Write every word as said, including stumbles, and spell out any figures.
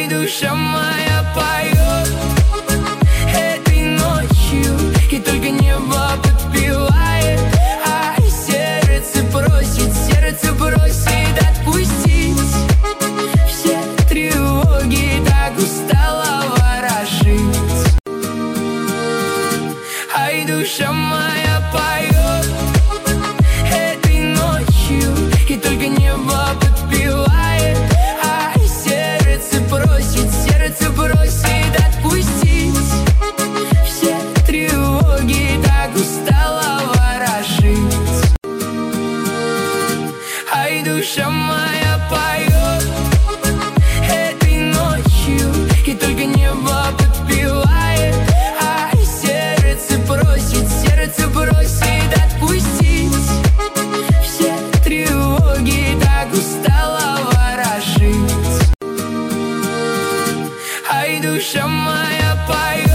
Ай, душа моя поет этой ночью, и только небо подпевает. Ай, сердце просит, сердце просит отпустить все тревоги, так устала ворожить. Ай, душа моя поет этой ночью, и только небо подпевает. Ай, сердце просит, сердце просит отпустить все тревоги, так устала ворожить. Ай, душа моя поет этой ночью, и только небо подпевает. Ай, сердце просит, сердце просит отпустить все тревоги, так устала ворожить. Ай, душа моя поет.